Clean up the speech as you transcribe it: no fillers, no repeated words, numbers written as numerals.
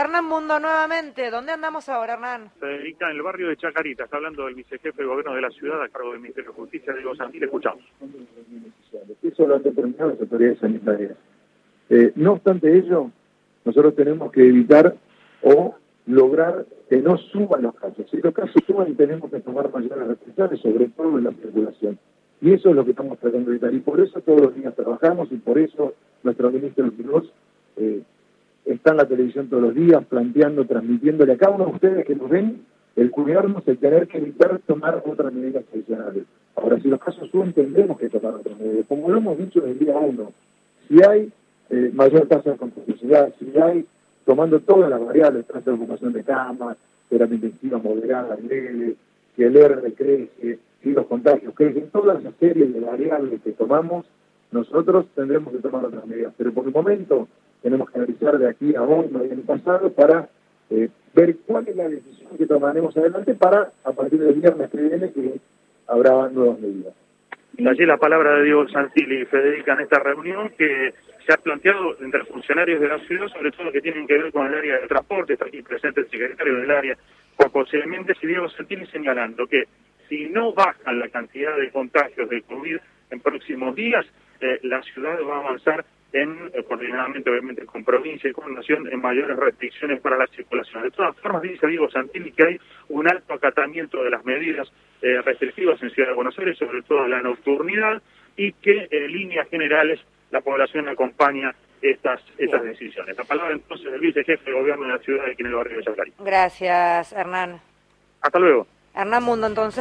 Hernán Mundo nuevamente, ¿dónde andamos ahora, Hernán? Federica, en el barrio de Chacarita, está hablando del vicejefe de gobierno de la ciudad a cargo del Ministerio de Justicia, Diego Santil, escuchamos. Eso lo han determinado las autoridades sanitarias. No obstante ello, nosotros tenemos que evitar o lograr que no suban los casos. Si los casos suban, tenemos que tomar mayores restricciones, sobre todo en la circulación. Y eso es lo que estamos tratando de evitar. Y por eso todos los días trabajamos y por eso nuestro ministro Quiroz está en la televisión todos los días, planteando, transmitiéndole a cada uno de ustedes que nos ven, el cuidarnos, el tener que evitar tomar otras medidas adicionales. Ahora, si los casos suben, tendremos que tomar otras medidas. Como lo hemos dicho desde el día 1, si hay mayor tasa de contagiosidad, si hay, tomando todas las variables, tasa de ocupación de camas, terapia intensiva moderada, leve, si el R crece, si los contagios crecen, toda esa serie de variables que tomamos, nosotros tendremos que tomar otras medidas. Pero por el momento tenemos que analizar de aquí a hoy, mañana y pasado, para ver cuál es la decisión que tomaremos adelante para, a partir del viernes que viene, que habrá nuevas medidas. Allí la palabra de Diego Santil y Federica en esta reunión que se ha planteado entre funcionarios de la ciudad, sobre todo que tienen que ver con el área del transporte. Está aquí presente el secretario del área, Juan José Méndez, y Diego Santil señalando que si no bajan la cantidad de contagios de COVID en próximos días, la ciudad va a avanzar coordinadamente obviamente con provincia y con nación en mayores restricciones para la circulación. De todas formas, dice Diego Santilli que hay un alto acatamiento de las medidas restrictivas en Ciudad de Buenos Aires, sobre todo la nocturnidad, y que en líneas generales la población acompaña estas decisiones. La palabra entonces del vicejefe de gobierno de la ciudad aquí en el barrio de Chacarita. Gracias, Hernán. Hasta luego. Hernán Mundo, entonces.